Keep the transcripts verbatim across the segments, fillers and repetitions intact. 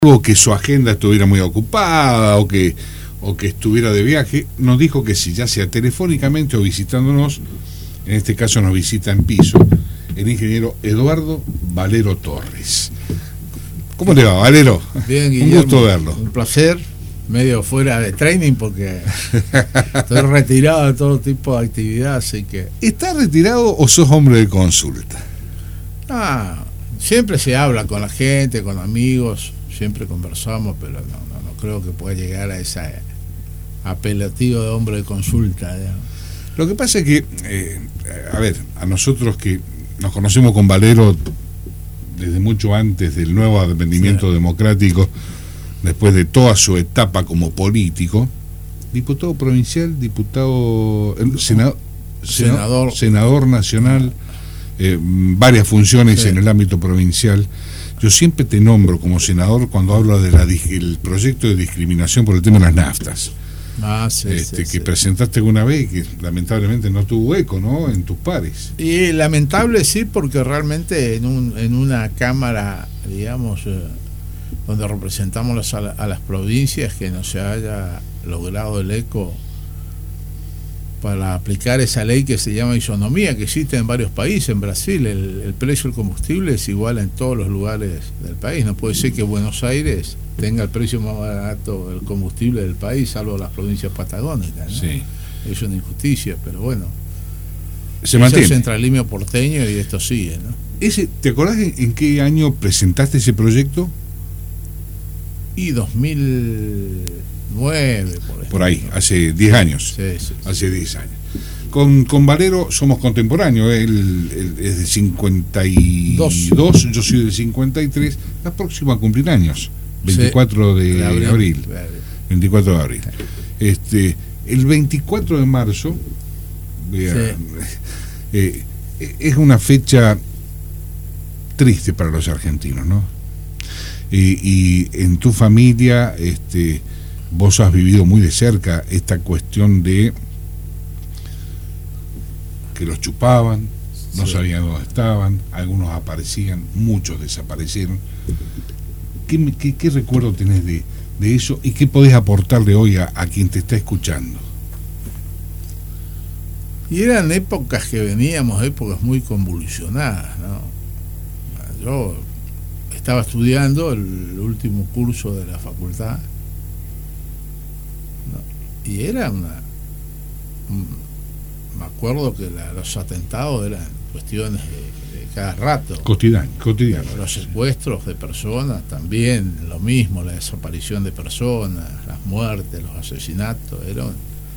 o que su agenda estuviera muy ocupada o que, o que estuviera de viaje, nos dijo que si ya sea telefónicamente o visitándonos, en este caso nos visita en piso, el ingeniero Eduardo Valero Torres. ¿Cómo le va, Valero? Bien, Guillermo. Un gusto verlo. Un placer, medio fuera de training porque estoy retirado de todo tipo de actividad, así que... ¿Estás retirado o sos hombre de consulta? Ah, siempre se habla con la gente, con amigos, siempre conversamos, pero no, no, no creo que pueda llegar a ese apelativo de hombre de consulta, digamos. Lo que pasa es que, eh, a ver, a nosotros que nos conocemos con Valero desde mucho antes del nuevo advenimiento sí. democrático, después de toda su etapa como político, diputado provincial, diputado, eh, senador, senador, senador nacional, eh, varias funciones sí. en el ámbito provincial. Yo siempre te nombro como senador cuando hablo del proyecto de discriminación por el tema de las naftas. Ah, sí, este, sí, que sí. presentaste alguna vez y que lamentablemente no tuvo eco, ¿no? En tus pares. Y lamentable sí, porque realmente en un en una cámara, digamos, eh, donde representamos las, a, a las provincias, que no se haya logrado el eco para aplicar esa ley que se llama isonomía, que existe en varios países. En Brasil el, el precio del combustible es igual en todos los lugares del país. No puede ser que Buenos Aires tenga el precio más barato del combustible del país, salvo las provincias patagónicas, ¿no? Sí. Es una injusticia, pero bueno, se mantiene. Es el centralismo porteño y esto sigue, ¿no? Ese, ¿te acordás en, en qué año presentaste ese proyecto? Y dos mil nueve, por, por ahí, hace diez años. Sí, sí, sí. Hace diez años. Con, con Valero somos contemporáneos, él, él es de cincuenta y dos, Dos. Yo soy de cincuenta y tres, la próxima a cumplir años, veinticuatro sí, de, de abril, abril. veinticuatro de abril. Este, el veinticuatro de marzo, vean, sí. eh, es una fecha triste para los argentinos, ¿no? Y, y en tu familia, este, vos has vivido muy de cerca esta cuestión de que los chupaban, no sí. sabían dónde estaban, algunos aparecían, muchos desaparecieron. ¿Qué, qué, qué recuerdo tenés de, de eso y qué podés aportarle hoy a, a quien te está escuchando? Y eran épocas que veníamos, épocas muy convulsionadas, ¿no? Yo estaba estudiando el último curso de la facultad, ¿no? Y era una... Un, me acuerdo que la, los atentados eran cuestiones de, de cada rato. Cotidiano, cotidiano. Los secuestros de personas también, lo mismo, la desaparición de personas, las muertes, los asesinatos, eran...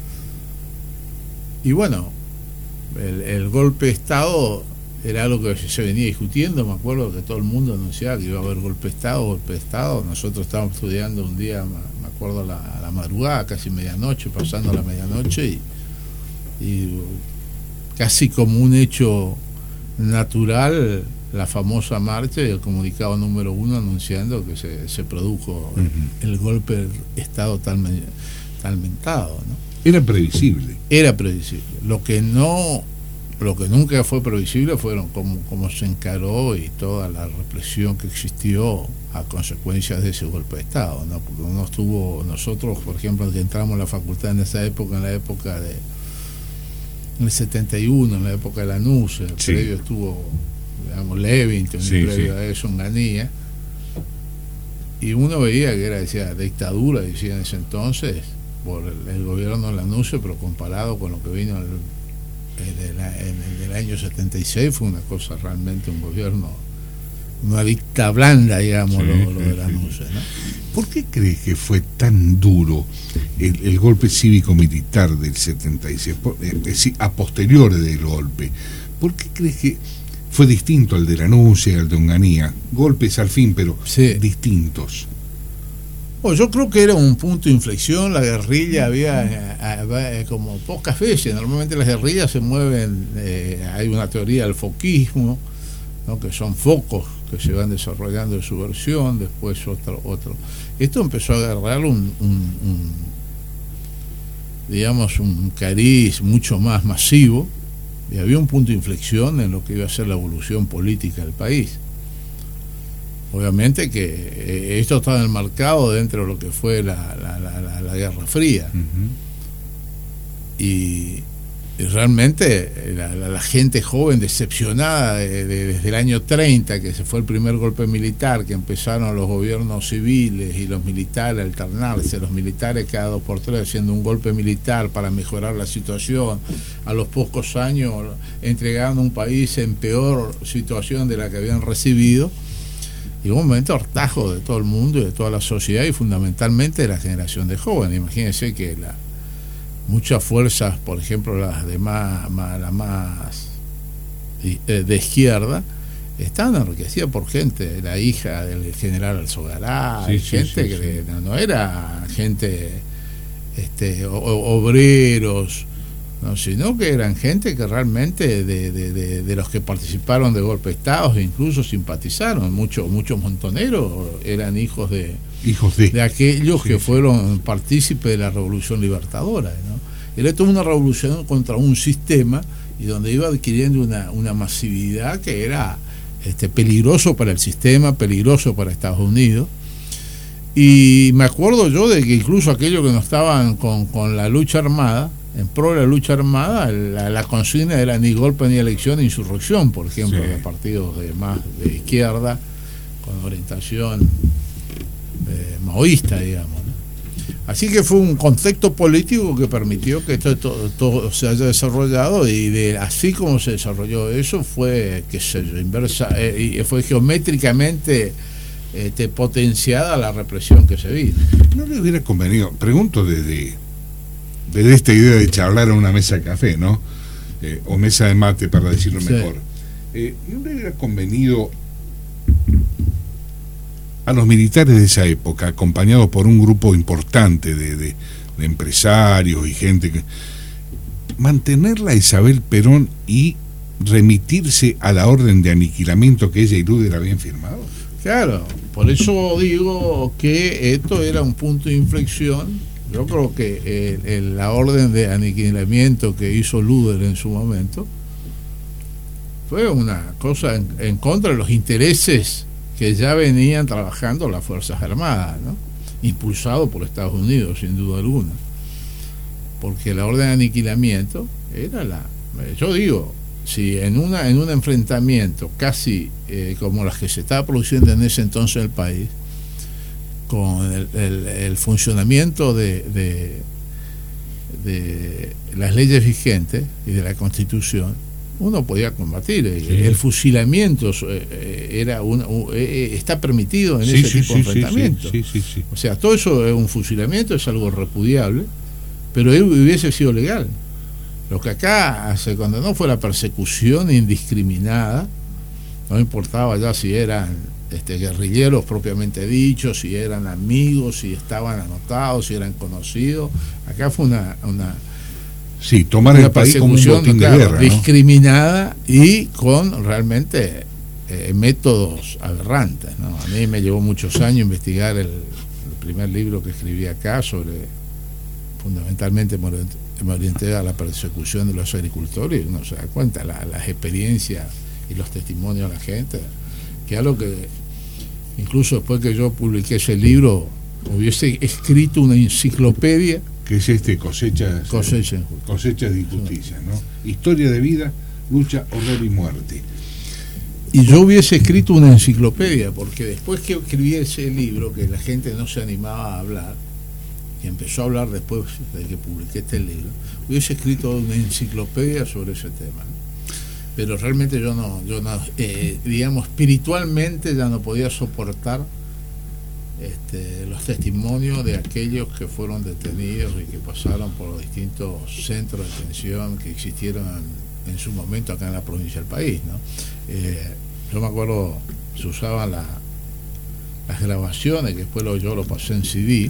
Y bueno, el, el golpe de Estado era algo que se venía discutiendo. Me acuerdo que todo el mundo anunciaba que iba a haber golpe de Estado, golpe de Estado. Nosotros estábamos estudiando un día, me acuerdo, a la, a la madrugada, casi medianoche, pasando la medianoche, y, y casi como un hecho natural, la famosa marcha y el comunicado número uno anunciando que se, se produjo uh-huh. el, el golpe de Estado tal, tal mentado, ¿no? Era previsible. Era previsible. Lo que no... Lo que nunca fue previsible fueron cómo, cómo se encaró y toda la represión que existió a consecuencia de ese golpe de Estado, ¿no? Porque uno estuvo, nosotros, por ejemplo, que entramos a la facultad en esa época, en la época de en el setenta y uno, en la época de la N U C, el sí. previo estuvo, digamos, Levington, sí, el previo sí. a eso, Onganía, y uno veía que era, decía, dictadura, decía en ese entonces, por el, el gobierno de la N U C, pero comparado con lo que vino el En el, en el año setenta y seis fue una cosa realmente, un gobierno, una dicta blanda, digamos, sí, lo, lo de la N U C, ¿no? ¿Por qué crees que fue tan duro el, el golpe cívico-militar del setenta y seis, es decir, a posteriori del golpe? ¿Por qué crees que fue distinto al de la N U C y al de Onganía? Golpes al fin, pero sí. distintos. Bueno, yo creo que era un punto de inflexión. La guerrilla había eh, eh, como pocas veces. Normalmente las guerrillas se mueven, eh, hay una teoría del foquismo, ¿no? Que son focos que se van desarrollando en su versión, después otro, otro. Esto empezó a agarrar un, un, un digamos, un cariz mucho más masivo, y había un punto de inflexión en lo que iba a ser la evolución política del país. obviamente que eh, esto estaba enmarcado dentro de lo que fue la, la, la, la, la Guerra Fría. Uh-huh. y, y realmente la, la, la gente joven decepcionada de, de, desde el año treinta, que se fue el primer golpe militar, que empezaron los gobiernos civiles y los militares a alternarse, los militares cada dos por tres haciendo un golpe militar para mejorar la situación, a los pocos años entregando un país en peor situación de la que habían recibido. Y un momento hartazgo de todo el mundo y de toda la sociedad, y fundamentalmente de la generación de jóvenes. Imagínense que la, muchas fuerzas, por ejemplo las de más, más, la más de izquierda, estaban enriquecidas por gente, la hija del general Alzogará, sí, gente sí, sí, que sí. No, no era gente este, o, obreros, no, sino que eran gente que realmente de, de, de, de los que participaron de golpe de Estado, incluso simpatizaron. Muchos muchos montoneros eran hijos de hijos de, de aquellos sí, que sí. fueron partícipes de la Revolución Libertadora, ¿no? Era toda una revolución contra un sistema, y donde iba adquiriendo una, una masividad que era este, peligroso para el sistema, peligroso para Estados Unidos. Y me acuerdo yo de que incluso aquellos que no estaban con, con la lucha armada, en pro de la lucha armada, la, la consigna era ni golpe ni elección ni insurrección, por ejemplo, sí. de partidos de más de izquierda, con orientación eh, maoísta, digamos, ¿no? Así que fue un contexto político que permitió que esto todo, todo se haya desarrollado, y de así como se desarrolló eso fue que se inversa, eh, y fue geométricamente este, potenciada la represión que se vino. ¿No le hubiera convenido, pregunto desde, desde esta idea de charlar a una mesa de café, ¿no? Eh, o mesa de mate, para decirlo sí. mejor, eh, ¿no le hubiera convenido a los militares de esa época, acompañados por un grupo importante de, de, de empresarios y gente, que mantenerla a Isabel Perón y remitirse a la orden de aniquilamiento que ella y Luder habían firmado? Claro, por eso digo que esto era un punto de inflexión. Yo creo que el, el, la orden de aniquilamiento que hizo Luder en su momento fue una cosa en, en contra de los intereses que ya venían trabajando las Fuerzas Armadas, ¿no? Impulsado por Estados Unidos, sin duda alguna, porque la orden de aniquilamiento era la, yo digo, si en una en un enfrentamiento casi eh, como las que se estaba produciendo en ese entonces en el país, con el, el, el funcionamiento de, de de las leyes vigentes y de la Constitución, uno podía combatir. Sí. El fusilamiento era un, está permitido en sí, ese sí, tipo sí, de enfrentamientos. Sí, sí, sí, sí. O sea, todo eso es un fusilamiento, es algo repudiable, pero él hubiese sido legal. Lo que acá se condenó fue la persecución indiscriminada, no importaba ya si eran este, guerrilleros propiamente dichos, si eran amigos, si estaban anotados, si eran conocidos. Acá fue una... una Sí, tomar el país como un botín de guerra, ¿no? Discriminada y con realmente eh, métodos aberrantes, ¿no? A mí me llevó muchos años investigar el, el primer libro que escribí acá sobre, fundamentalmente me orienté a la persecución de los agricultores, y uno se da cuenta la, las experiencias y los testimonios de la gente, que algo que incluso después que yo publiqué ese libro hubiese escrito una enciclopedia. Que es este cosechas, Cosecha. cosechas de injusticia, ¿no? Historia de vida, lucha, horror y muerte. Y yo hubiese escrito una enciclopedia, porque después que escribí ese libro, que la gente no se animaba a hablar, y empezó a hablar después de que publiqué este libro, hubiese escrito una enciclopedia sobre ese tema, ¿no? Pero realmente yo no, yo no eh, digamos, espiritualmente ya no podía soportar Este, los testimonios de aquellos que fueron detenidos y que pasaron por los distintos centros de detención que existieron en, en su momento acá en la provincia del país, ¿no? Eh, yo me acuerdo, se usaban la, las grabaciones, que después lo, yo lo pasé en C D,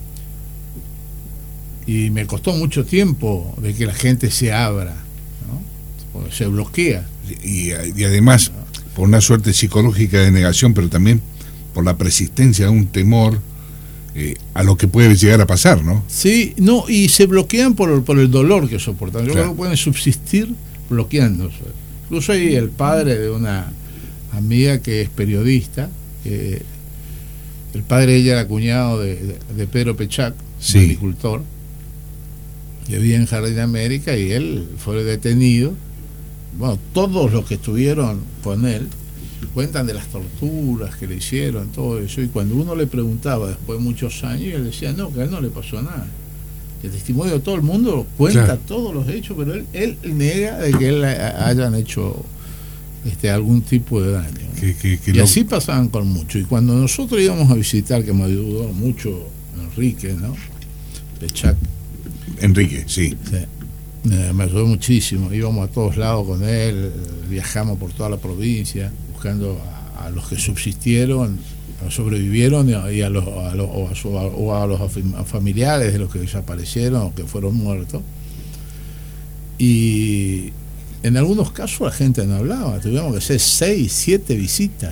y me costó mucho tiempo de que la gente se abra, ¿no? Porque se bloquea. Y, y además, por una suerte psicológica de negación, pero también por la persistencia de un temor eh, a lo que puede llegar a pasar, ¿no? Sí, no, y se bloquean por, por el dolor que soportan. Yo claro. creo que pueden subsistir bloqueándose. Incluso hay el padre de una amiga que es periodista, Eh, el padre de ella era cuñado de, de, de Pedro Pechac, sí. agricultor, que vivía en Jardín América, y él fue detenido. Bueno, todos los que estuvieron con él cuentan de las torturas que le hicieron, todo eso, y cuando uno le preguntaba después de muchos años, él decía no, que a él no le pasó nada. El testimonio de todo el mundo cuenta, claro, todos los hechos, pero él, él niega de que él hayan hecho este algún tipo de daño, ¿no? que, que, que y lo... así pasaban con mucho. Y cuando nosotros íbamos a visitar, que me ayudó mucho Enrique, ¿no? Pechac. Enrique, sí. sí. Me ayudó muchísimo. Íbamos a todos lados con él, viajamos por toda la provincia buscando a, a los que subsistieron, sobrevivieron, y a los, a los, o a, su, o a los familiares de los que desaparecieron o que fueron muertos. Y en algunos casos la gente no hablaba, tuvimos que hacer seis, siete visitas,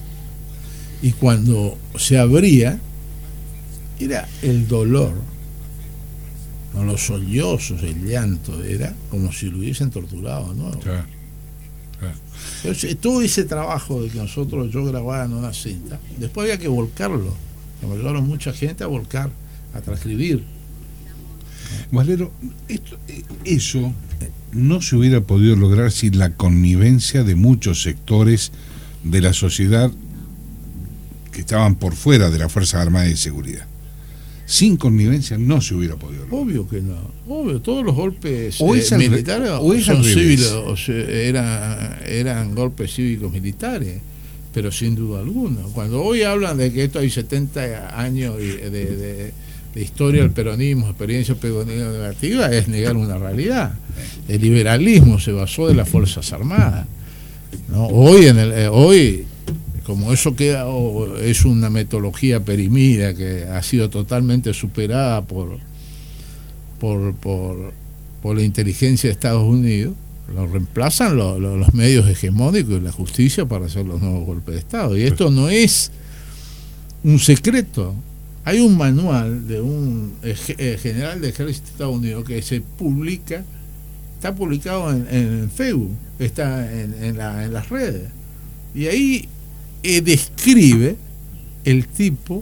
y cuando se abría era el dolor, no, los sollozos, el llanto, era como si lo hubiesen torturado, ¿no? Claro. Entonces, todo ese trabajo de que nosotros yo grababa en una cinta, después había que volcarlo, me ayudaron mucha gente a volcar, a transcribir. Valero, esto, eso no se hubiera podido lograr sin la connivencia de muchos sectores de la sociedad que estaban por fuera de las Fuerzas Armadas de Seguridad. Sin connivencia no se hubiera podido lograr. Obvio que no, obvio, todos los golpes o eh, militares o es son civiles, o sea, eran, eran golpes cívicos militares, pero sin duda alguna. Cuando hoy hablan de que esto hay setenta años de, de, de, de historia del peronismo, experiencia peronista negativa, es negar una realidad. El liberalismo se basó de las Fuerzas Armadas, ¿no? Hoy, en el, eh, hoy como eso queda, oh, es una metodología perimida que ha sido totalmente superada por, por, por, por la inteligencia de Estados Unidos, lo reemplazan lo, lo, los medios hegemónicos y la justicia para hacer los nuevos golpes de Estado. Y esto no es un secreto. Hay un manual de un eh, general de ejército de Estados Unidos que se publica, está publicado en, en Facebook, está en, en, la, en las redes, y ahí Eh, describe el tipo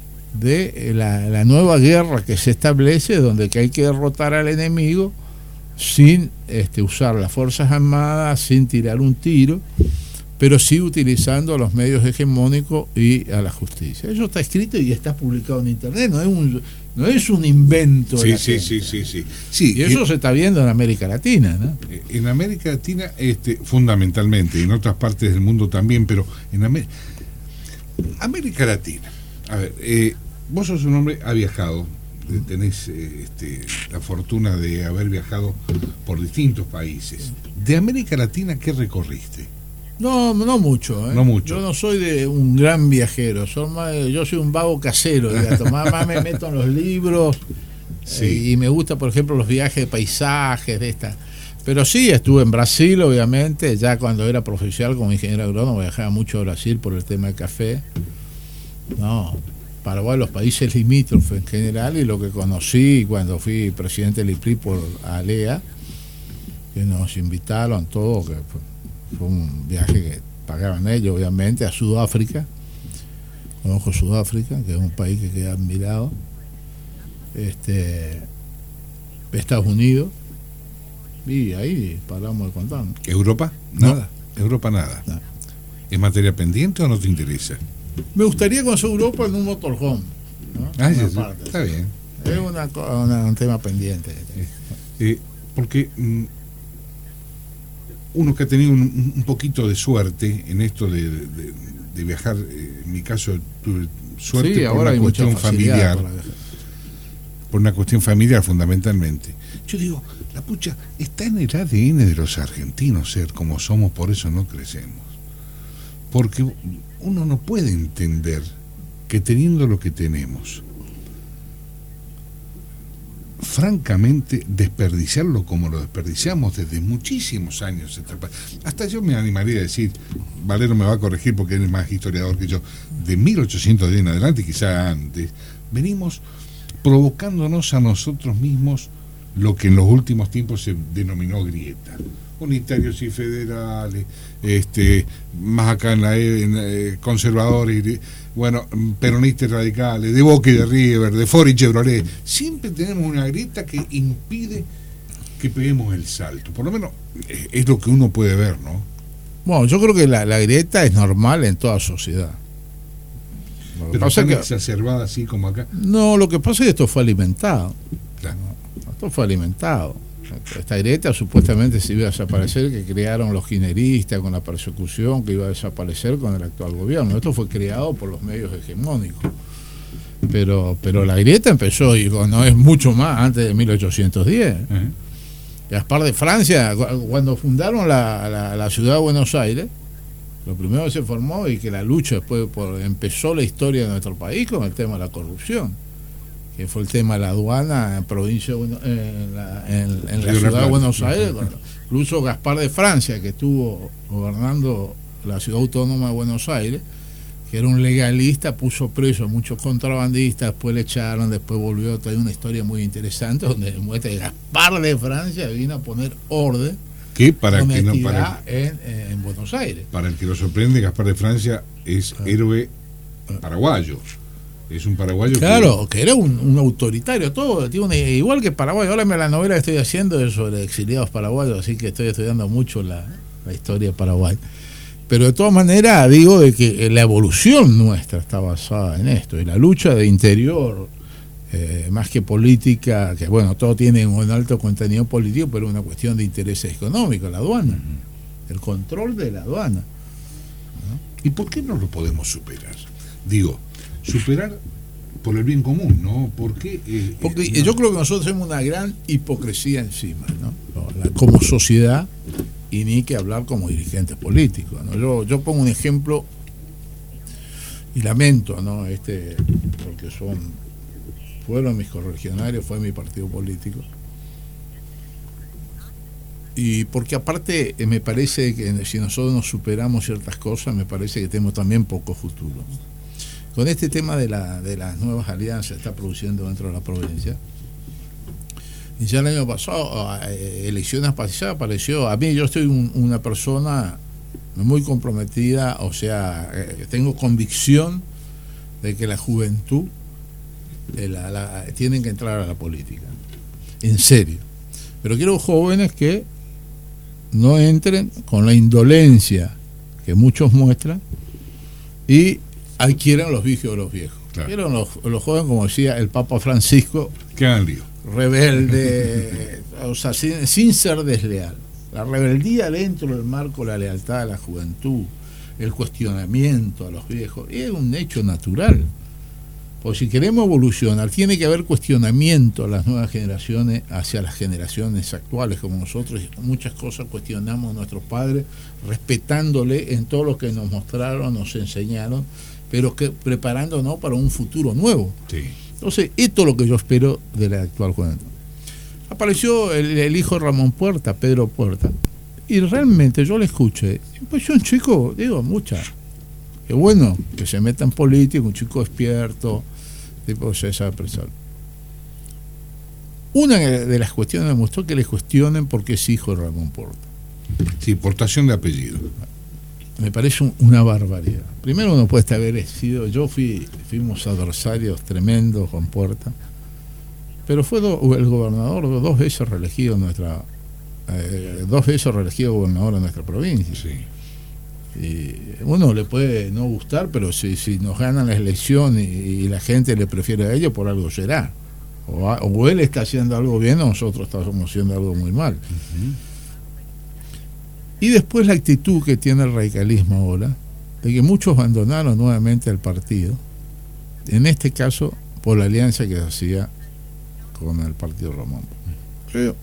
de eh, la, la nueva guerra que se establece, donde que hay que derrotar al enemigo sin este, usar las Fuerzas Armadas, sin tirar un tiro, pero sí utilizando los medios hegemónicos y a la justicia. Eso está escrito y está publicado en internet, no es un, no es un invento. Sí, sí, sí, sí, sí, sí. Y eso eh, se está viendo en América Latina, ¿no? En América Latina, este, fundamentalmente, y en otras partes del mundo también, pero en América, América Latina. A ver, eh, vos sos un hombre, ha viajado, tenés eh, este, la fortuna de haber viajado por distintos países. De América Latina, ¿qué recorriste? No, no mucho, ¿eh? No mucho. Yo no soy de un gran viajero, son más, yo soy un vago casero, digamos, más, más me meto en los libros, sí. eh, y me gusta, por ejemplo, los viajes de paisajes, de esta. Pero sí, estuve en Brasil, obviamente, ya cuando era profesional como ingeniero agrónomo, viajaba mucho a Brasil por el tema del café. No, Paraguay, los países limítrofes en general, y lo que conocí cuando fui presidente del I P R I por ALEA, que nos invitaron todos, que fue, fue un viaje que pagaban ellos, obviamente, a Sudáfrica. Conozco Sudáfrica, que es un país que queda admirado. Este, Estados Unidos, y ahí paramos de contar. ¿Europa? Nada. No. Europa nada. No. ¿Es materia pendiente o no te interesa? Me gustaría conocer Europa en un motorhome, ¿no? Ah, sí, parte, está bien. Es una, una, un tema pendiente. Eh, porque mm, uno que ha tenido un, un poquito de suerte en esto de, de, de viajar, eh, en mi caso tuve suerte, sí, por una cuestión familiar, por, por una cuestión familiar fundamentalmente. Yo digo, la pucha, está en el A D N de los argentinos ser como somos, por eso no crecemos. Porque uno no puede entender que teniendo lo que tenemos, francamente, desperdiciarlo como lo desperdiciamos desde muchísimos años. Hasta yo me animaría a decir, Valero me va a corregir porque él es más historiador que yo, de mil ochocientos diez en adelante, quizá antes, venimos provocándonos a nosotros mismos lo que en los últimos tiempos se denominó grieta. unitarios y federales, este, más acá en la, en, eh, conservadores, bueno, peronistas y radicales, de Boca y de River, de Ford y Chevrolet. Siempre tenemos una grieta que impide que peguemos el salto. Por lo menos es, es lo que uno puede ver, ¿no? Bueno, yo creo que la, la grieta es normal en toda sociedad. Lo Pero tan que, exacerbada así como acá. No, lo que pasa es que esto fue alimentado. Claro. Esto fue alimentado. Esta grieta supuestamente se iba a desaparecer, que crearon los kirchneristas con la persecución, que iba a desaparecer con el actual gobierno. Esto fue creado por los medios hegemónicos. Pero pero la grieta empezó, y no es mucho más, antes de mil ochocientos diez. Uh-huh. Gaspar de Francia, cuando fundaron la, la, la ciudad de Buenos Aires, lo primero que se formó y que la lucha después por, empezó la historia de nuestro país con el tema de la corrupción, que fue el tema de la aduana en provincia en la, en, en la ciudad de Buenos Aires. Incluso Gaspar de Francia, que estuvo gobernando la ciudad autónoma de Buenos Aires, que era un legalista, puso preso a muchos contrabandistas, después le echaron, después volvió. Hay una historia muy interesante donde demuestra que Gaspar de Francia vino a poner orden que para que no para en, en Buenos Aires. Para el que lo sorprende, Gaspar de Francia es ah. héroe paraguayo. Es un paraguayo. Claro, que, que era un, un autoritario, todo, tiene una, igual que Paraguay. Ahora la novela que estoy haciendo es sobre exiliados paraguayos, así que estoy estudiando mucho la, la historia de Paraguay. Pero de todas maneras digo de que la evolución nuestra está basada en esto, y la lucha de interior, eh, más que política, que bueno, todo tiene un alto contenido político, pero una cuestión de intereses económicos, la aduana, uh-huh. el control de la aduana. ¿No? ¿Y por qué no lo podemos superar? Digo, superar por el bien común, ¿no? Porque, eh, Porque eh, no. yo creo que nosotros tenemos una gran hipocresía encima, ¿no? La, como sociedad, y ni que hablar como dirigentes políticos, ¿no? Yo, yo pongo un ejemplo y lamento, ¿no? Este, porque son fueron mis correligionarios, fue mi partido político, y porque aparte me parece que si nosotros nos superamos ciertas cosas, me parece que tenemos también poco futuro. Con este tema de, la, de las nuevas alianzas que está produciendo dentro de la provincia, y ya el año pasado, elecciones pasadas, apareció, a mí yo soy un, una persona muy comprometida, o sea, eh, tengo convicción de que la juventud eh, la, la, tienen que entrar a la política, en serio. Pero quiero jóvenes que no entren con la indolencia que muchos muestran y adquieran los vicios de los viejos. Claro. Quiero los, los jóvenes, como decía el Papa Francisco, que hagan lío. Rebelde, o sea, sin, sin ser desleal. La rebeldía dentro del marco de la lealtad a la juventud, el cuestionamiento a los viejos, es un hecho natural. Porque si queremos evolucionar, tiene que haber cuestionamiento a las nuevas generaciones hacia las generaciones actuales, como nosotros muchas cosas cuestionamos a nuestros padres, respetándole en todo lo que nos mostraron, nos enseñaron, pero que preparándonos para un futuro nuevo. Sí. Entonces, esto es lo que yo espero de la actual juventud. Apareció el, el hijo de Ramón Puerta, Pedro Puerta, y realmente yo le escuché, pues yo un chico, digo, mucha, que bueno, que se meta en política, un chico despierto, tipo se sabe expresar. Una de las cuestiones me mostró que le cuestionen porque es hijo de Ramón Puerta. Sí, portación de apellido. Me parece un, una barbaridad. Primero uno puede haber sido, yo fui, fuimos adversarios tremendos con Puerta, pero fue do, el gobernador dos veces reelegido en nuestra, eh, dos veces reelegido gobernador en nuestra provincia. Sí. Y uno le puede no gustar, pero si, si nos ganan la elección y, y la gente le prefiere a ellos, por algo será. O, o él está haciendo algo bien o nosotros estamos haciendo algo muy mal. Uh-huh. Y después la actitud que tiene el radicalismo ahora, de que muchos abandonaron nuevamente el partido, en este caso por la alianza que se hacía con el partido Ramón. Sí.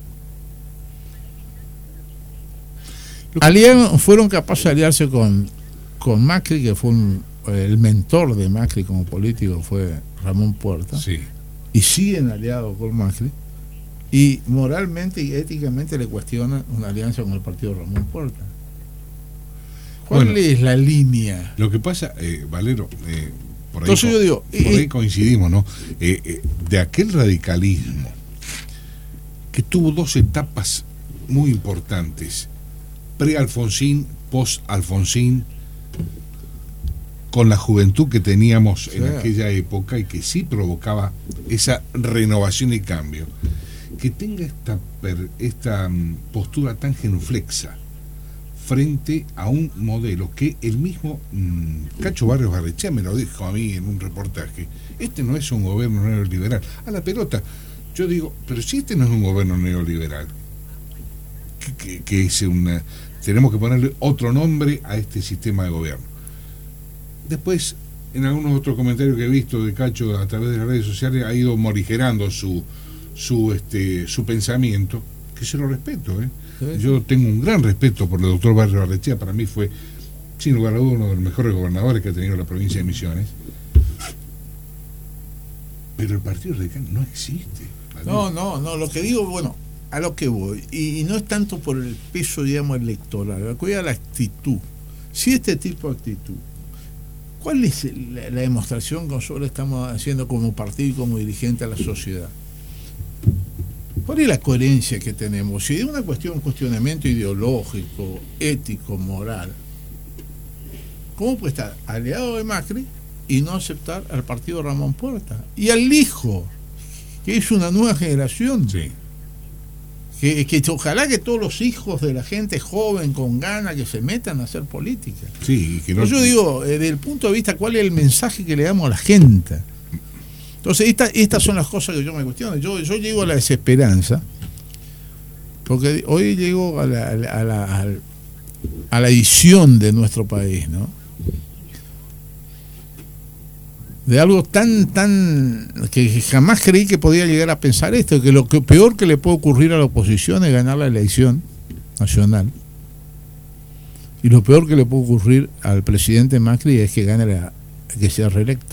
Aliaron, fueron capaces de aliarse con, con Macri, que fue un, el mentor de Macri como político, fue Ramón Puerta, sí. Y siguen aliados con Macri, y moralmente y éticamente le cuestionan una alianza con el partido Ramón Puerta. ¿Cuál bueno, es la línea? Lo que pasa, eh, Valero, eh, por, ahí, Entonces yo digo, por eh, ahí coincidimos, ¿no? Eh, eh, de aquel radicalismo que tuvo dos etapas muy importantes, pre-Alfonsín, post-Alfonsín, con la juventud que teníamos sí. en aquella época y que sí provocaba esa renovación y cambio, que tenga esta, esta postura tan genuflexa frente a un modelo que el mismo mmm, Cacho Barrios Barrechea me lo dijo a mí en un reportaje: este no es un gobierno neoliberal. A la pelota. Yo digo, pero si este no es un gobierno neoliberal, que, que, que es una, tenemos que ponerle otro nombre a este sistema de gobierno. Después, en algunos otros comentarios que he visto de Cacho a través de las redes sociales, ha ido morigerando su su este su pensamiento, que se lo respeto, ¿eh? ¿Sí? Yo tengo un gran respeto por el doctor Barrio Barrechea. Para mí fue, sin lugar a dudas, uno de los mejores gobernadores que ha tenido la provincia de Misiones. Pero el Partido Radical no existe. No, no, no, lo que digo, bueno, a lo que voy, y, y no es tanto por el peso, digamos, electoral, lo que voy a la actitud. Si este tipo de actitud, ¿cuál es la, la demostración que nosotros estamos haciendo como partido y como dirigente a la sociedad? ¿Cuál es la coherencia que tenemos? Si es una cuestión, un cuestionamiento ideológico, ético, moral, ¿cómo puede estar aliado de Macri y no aceptar al partido Ramón Puerta? Y al hijo, que es una nueva generación. Sí. Que, que ojalá que todos los hijos de la gente joven con ganas que se metan a hacer política. Sí, que no... Yo digo, eh, desde el punto de vista, ¿cuál es el mensaje que le damos a la gente? Entonces, esta, estas son las cosas que yo me cuestiono. Yo, yo llego a la desesperanza, porque hoy llego a la, a la, a la, a la edición de nuestro país, ¿no? De algo tan, tan, que jamás creí que podía llegar a pensar esto, que lo que peor que le puede ocurrir a la oposición es ganar la elección nacional. Y lo peor que le puede ocurrir al presidente Macri es que gane la, que sea reelecto.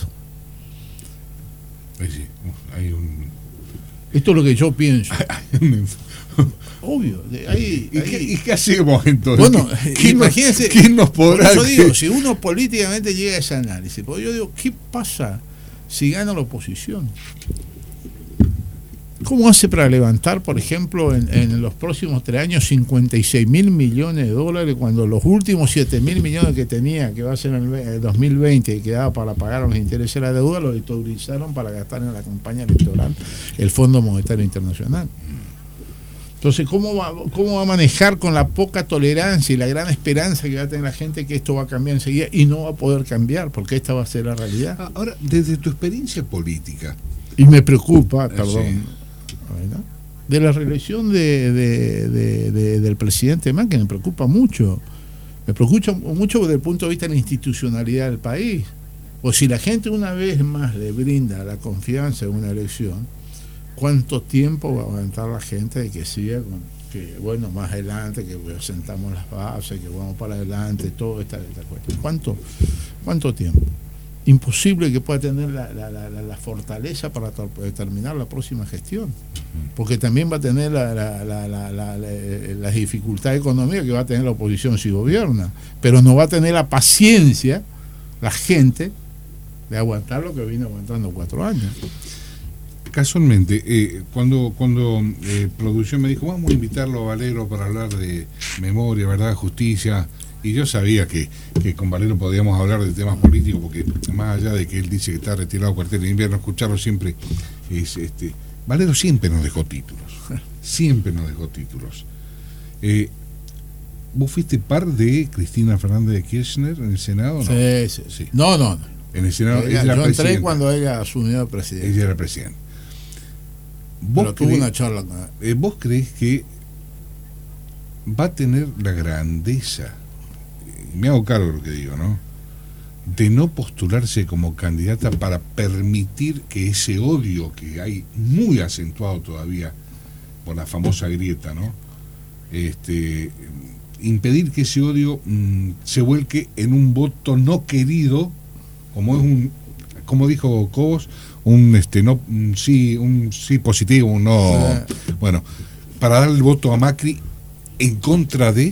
Sí, hay un... Esto es lo que yo pienso. Obvio. Hay, ¿Y, hay... qué, ¿Y qué hacemos entonces? Bueno, ¿Quién imagínense. Nos, ¿Quién nos podrá? Yo digo, si uno políticamente llega a ese análisis, porque yo digo, ¿qué pasa si gana la oposición? ¿Cómo hace para levantar, por ejemplo, en, en los próximos tres años cincuenta y seis mil millones de dólares, cuando los últimos siete mil millones que tenía, que va a ser en el dos mil veinte, y quedaba para pagar los intereses de la deuda, lo autorizaron para gastar en la campaña electoral el Fondo Monetario Internacional? Entonces, ¿cómo va, ¿cómo va a manejar con la poca tolerancia y la gran esperanza que va a tener la gente que esto va a cambiar enseguida? Y no va a poder cambiar, porque esta va a ser la realidad. Ahora, desde tu experiencia política... Y me preocupa, perdón... Sí. de la reelección de, de, de, de, del presidente Macri, me preocupa mucho. Me preocupa mucho desde el punto de vista de la institucionalidad del país. O si la gente una vez más le brinda la confianza en una elección, ¿cuánto tiempo va a aguantar la gente de que siga con que, bueno, más adelante, que sentamos las bases, que vamos para adelante, todo esta, esta cuestión? ¿Cuánto, cuánto tiempo? Imposible que pueda tener la, la, la, la fortaleza para terminar la próxima gestión, porque también va a tener la, la, la, la, la, la, las dificultades económicas que va a tener la oposición si gobierna, pero no va a tener la paciencia la gente de aguantar lo que vino aguantando cuatro años. Casualmente, eh, cuando cuando eh, producción me dijo, vamos a invitarlo a Valero para hablar de memoria, verdad, justicia, y yo sabía que, que con Valero podíamos hablar de temas políticos, porque más allá de que él dice que está retirado cuartel de invierno, escucharlo siempre es este Valero siempre nos dejó títulos, siempre nos dejó títulos. Eh, ¿Vos fuiste par de Cristina Fernández de Kirchner en el Senado? ¿No? Sí, sí, sí. No, no, no. En el Senado ella, ella yo entré cuando ella asumió el presidente. Ella era presidente. ¿Vos Pero tuvo una charla con eh, ¿Vos crees que va a tener la grandeza, me hago cargo de lo que digo, ¿no?, de no postularse como candidata para permitir que ese odio que hay muy acentuado todavía por la famosa grieta, ¿no?, este, impedir que ese odio mmm, se vuelque en un voto no querido, como es un, como dijo Cobos, un este no un sí, un sí positivo, un no, eh. bueno, para dar el voto a Macri en contra de...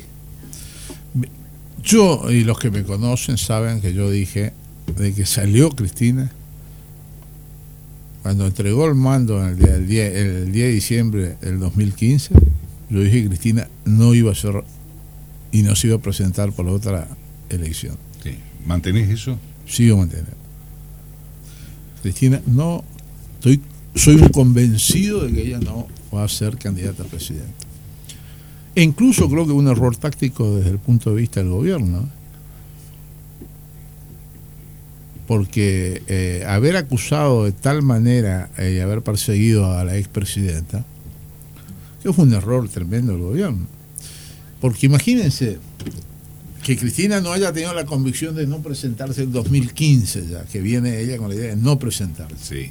Yo, y los que me conocen saben que yo dije, de que salió Cristina, cuando entregó el mando el día, el día, el día de diciembre del dos mil quince, yo dije que Cristina no iba a ser y no se iba a presentar por otra elección. Sí. ¿Mantenés eso? Sigo manteniendo. Cristina, no, estoy, soy un convencido de que ella no va a ser candidata a presidenta. E incluso creo que un error táctico desde el punto de vista del gobierno, porque eh, haber acusado de tal manera y eh, haber perseguido a la expresidenta, que fue un error tremendo del gobierno. Porque imagínense que Cristina no haya tenido la convicción de no presentarse en dos mil quince, ya que viene ella con la idea de no presentarse. Sí.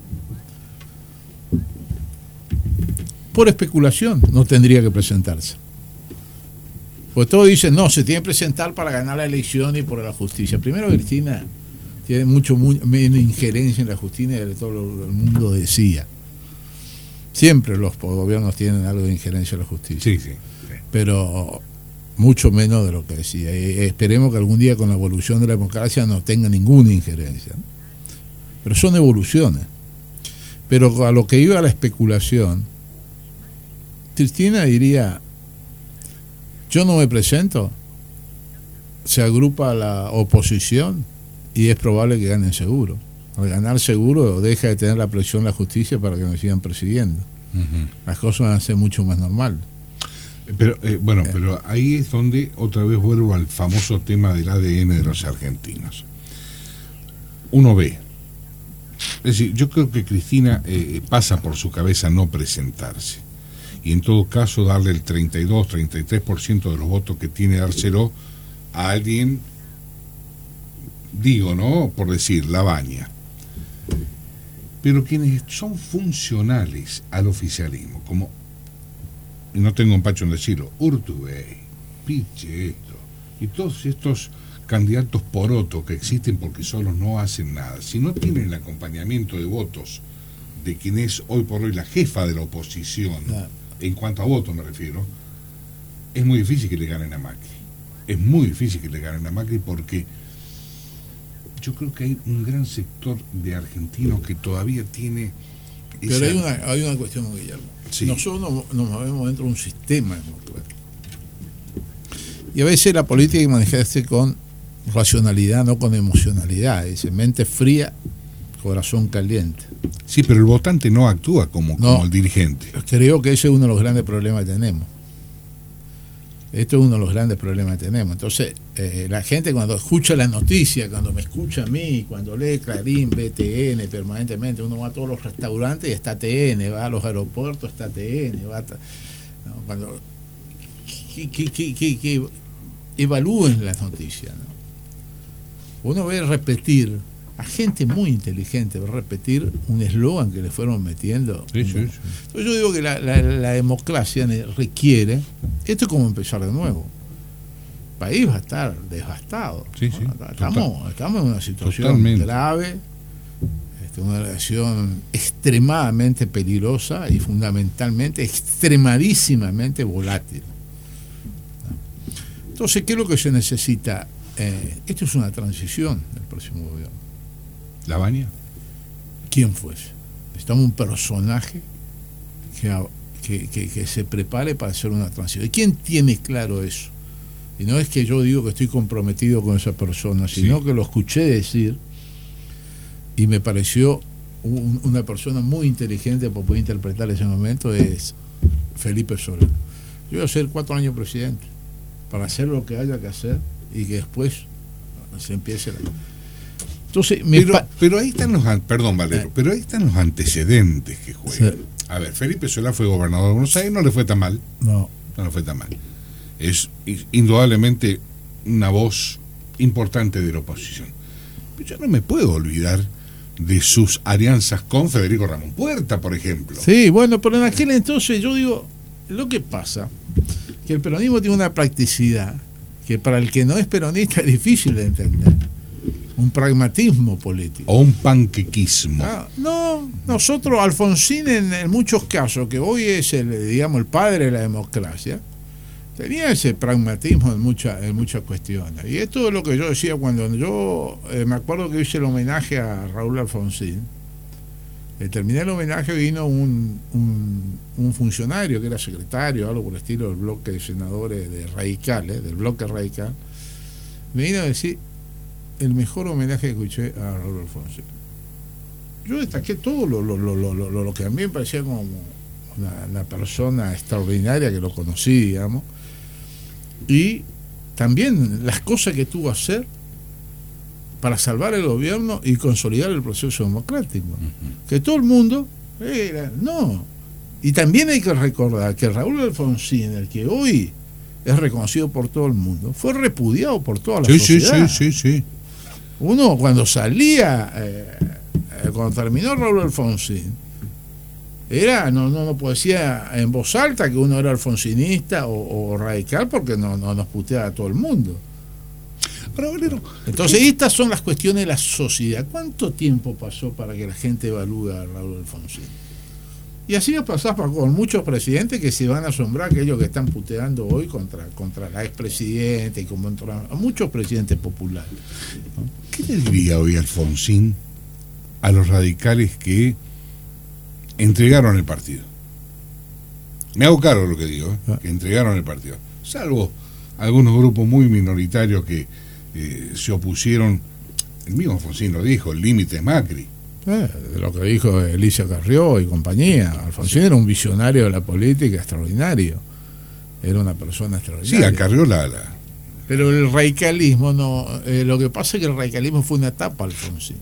Por especulación no tendría que presentarse. Pues todos dicen, no, se tiene que presentar para ganar la elección y por la justicia. Primero, Cristina tiene mucho muy, menos injerencia en la justicia de todo lo que el mundo decía. Siempre los gobiernos tienen algo de injerencia en la justicia. Sí, sí, sí. Pero mucho menos de lo que decía. Y esperemos que algún día con la evolución de la democracia no tenga ninguna injerencia. Pero son evoluciones. Pero a lo que iba a la especulación, Cristina diría, yo no me presento, se agrupa la oposición y es probable que ganen seguro. Al ganar seguro deja de tener la presión de la justicia para que nos sigan persiguiendo. Uh-huh. Las cosas van a ser mucho más normales. Pero eh, bueno, eh. pero ahí es donde otra vez vuelvo al famoso tema del A D N de los argentinos. Uno ve, es decir, yo creo que Cristina eh, pasa por su cabeza no presentarse. Y en todo caso darle el treinta y dos, treinta y tres por ciento de los votos que tiene, dárselo a alguien, digo, ¿no? Por decir, Labaña. Pero quienes son funcionales al oficialismo, como, y no tengo empacho en decirlo, Urtubey, Pichetto, y todos estos candidatos porotos que existen porque solos no hacen nada, si no tienen el acompañamiento de votos de quien es hoy por hoy la jefa de la oposición, claro, en cuanto a votos me refiero, es muy difícil que le ganen a Macri. Es muy difícil que le ganen a Macri porque yo creo que hay un gran sector de argentinos que todavía tiene esa... Pero hay una, hay una cuestión, Guillermo. Sí. Nosotros nos, nos movemos dentro de un sistema democrático. Y a veces la política hay que manejarse con racionalidad, no con emocionalidad. Dice, mente fría, corazón caliente. Sí, pero el votante no actúa como, no, como el dirigente. Creo que ese es uno de los grandes problemas que tenemos. Esto es uno de los grandes problemas que tenemos. Entonces, eh, la gente cuando escucha la noticia, cuando me escucha a mí, cuando lee Clarín, ve T N permanentemente, uno va a todos los restaurantes y está T N, va a los aeropuertos, está T N, va a, ¿no? Cuando que, que, que, que, que evalúen las noticias, ¿no? Uno ve repetir a gente muy inteligente, ve repetir un eslogan que le fueron metiendo. Sí, sí, sí. Entonces yo digo que la, la, la democracia requiere, esto es como empezar de nuevo. El país va a estar devastado. Sí, sí, estamos, estamos en una situación Totalmente. grave, este, una situación extremadamente peligrosa y fundamentalmente extremadísimamente volátil. Entonces, ¿qué es lo que se necesita? Eh, esto es una transición del próximo gobierno. ¿Labaña? ¿Quién fuese? Necesitamos un personaje que, que, que, que se prepare para hacer una transición. ¿Y quién tiene claro eso? Y no es que yo digo que estoy comprometido con esa persona, sino sí, que lo escuché decir y me pareció un, una persona muy inteligente para poder interpretar ese momento, es Felipe Solá. Yo voy a ser cuatro años presidente para hacer lo que haya que hacer y que después se empiece la... Entonces, pero, pa- pero ahí están los, perdón Valero, eh. pero ahí están los antecedentes que juegan. Sí. A ver, Felipe Solá fue gobernador de Buenos Aires, no le fue tan mal. No. No le fue tan mal. Es indudablemente una voz importante de la oposición. Pero yo no me puedo olvidar de sus alianzas con Federico Ramón Puerta, por ejemplo. Sí, bueno, pero en aquel entonces yo digo, lo que pasa, que el peronismo tiene una practicidad que para el que no es peronista es difícil de entender. Un pragmatismo político. O un panquequismo. Ah, no, nosotros, Alfonsín, en, en muchos casos, que hoy es el, digamos, el padre de la democracia, tenía ese pragmatismo en, mucha, en muchas cuestiones. Y esto es lo que yo decía cuando yo, eh, me acuerdo que hice el homenaje a Raúl Alfonsín, Al terminar el homenaje vino un, un, un funcionario que era secretario, algo por el estilo del bloque de senadores de radicales, del bloque radical, me vino a decir el mejor homenaje que escuché a Raúl Alfonsín. Yo destaqué todo lo, lo, lo, lo, lo, lo que a mí me parecía como una, una persona extraordinaria que lo conocí, digamos, y también las cosas que tuvo que hacer para salvar el gobierno y consolidar el proceso democrático. Uh-huh. Que todo el mundo era, no. Y también hay que recordar que Raúl Alfonsín, el que hoy es reconocido por todo el mundo, fue repudiado por toda la sí, sociedad. Sí, sí, sí, sí. Uno cuando salía, eh, cuando terminó Raúl Alfonsín, era, no, no, no decía en voz alta que uno era alfonsinista o, o radical, porque no, no nos puteaba a todo el mundo. Pero, Valero, entonces estas son las cuestiones de la sociedad. ¿Cuánto tiempo pasó para que la gente evalúe a Raúl Alfonsín? Y así va a pasar con muchos presidentes que se van a asombrar, aquellos que están puteando hoy contra, contra la expresidenta y contra muchos presidentes populares. ¿Qué le diría hoy Alfonsín a los radicales que entregaron el partido? Me hago cargo de lo que digo, ¿eh? Que entregaron el partido, salvo algunos grupos muy minoritarios que eh, se opusieron. El mismo Alfonsín lo dijo, el límite es Macri. Eh, de lo que dijo Elisa Carrió y compañía. Alfonsín era un visionario de la política extraordinario, era una persona extraordinaria. Sí, a Carrió la, la... Pero el radicalismo no, eh, lo que pasa es que el radicalismo fue una etapa, Alfonsín.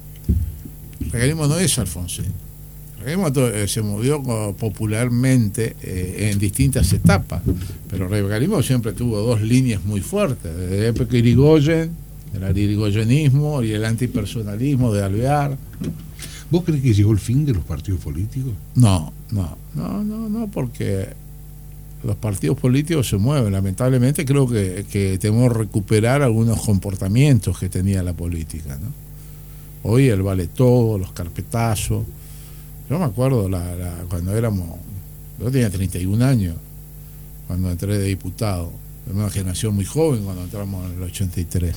El radicalismo no es Alfonsín. El radicalismo eh, se movió popularmente eh, en distintas etapas, pero el radicalismo siempre tuvo dos líneas muy fuertes, desde época Irigoyen, el irigoyenismo y el antipersonalismo de Alvear. ¿Vos crees que llegó el fin de los partidos políticos? No, no, no, no, no, porque los partidos políticos se mueven. Lamentablemente creo que, que tenemos que recuperar algunos comportamientos que tenía la política, ¿no? Hoy el vale todo, los carpetazos. Yo me acuerdo la, la, cuando éramos, yo tenía treinta y un años cuando entré de diputado, era una generación muy joven cuando entramos en el ochenta y tres.